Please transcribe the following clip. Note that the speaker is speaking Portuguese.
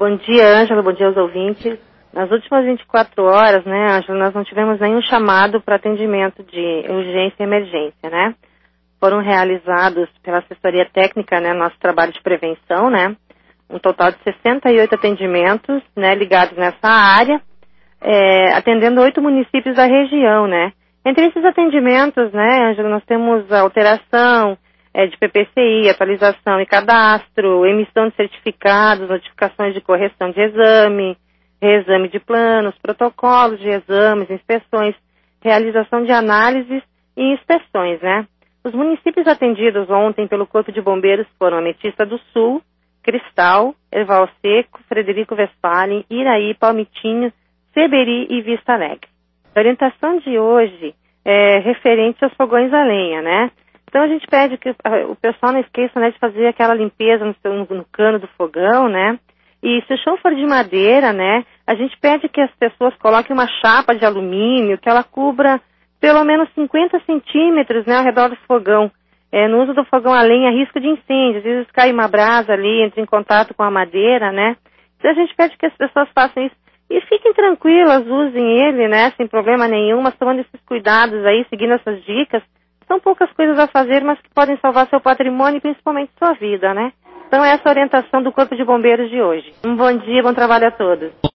Bom dia, Ângela, bom dia aos ouvintes. Nas últimas 24 horas, né, Ângela, nós não tivemos nenhum chamado para atendimento de urgência e emergência, né? Foram realizados pela assessoria técnica, né, nosso trabalho de prevenção, né? Um total de 68 atendimentos, né, ligados nessa área, atendendo 8 municípios da região, né? Entre esses atendimentos, né, Ângela, nós temos a alteração de PPCI, atualização e cadastro, emissão de certificados, notificações de correção de exame, reexame de planos, protocolos de exames, inspeções, realização de análises e inspeções, né? Os municípios atendidos ontem pelo Corpo de Bombeiros foram Ametista do Sul, Cristal, Erval Seco, Frederico Westphalen, Iraí, Palmitinho, Seberi e Vista Alegre. A orientação de hoje é referente aos fogões a lenha, né? Então a gente pede que o pessoal não esqueça, né, de fazer aquela limpeza no cano do fogão, né? E se o chão for de madeira, né, a gente pede que as pessoas coloquem uma chapa de alumínio, que ela cubra pelo menos 50 centímetros, né, ao redor do fogão. No uso do fogão a lenha, risco de incêndio, às vezes cai uma brasa ali, entra em contato com a madeira, né? Então a gente pede que as pessoas façam isso. E fiquem tranquilas, usem ele, né, sem problema nenhum, mas tomando esses cuidados aí, seguindo essas dicas. São poucas coisas a fazer, mas que podem salvar seu patrimônio e principalmente sua vida, né? Então essa é a orientação do Corpo de Bombeiros de hoje. Um bom dia, bom trabalho a todos.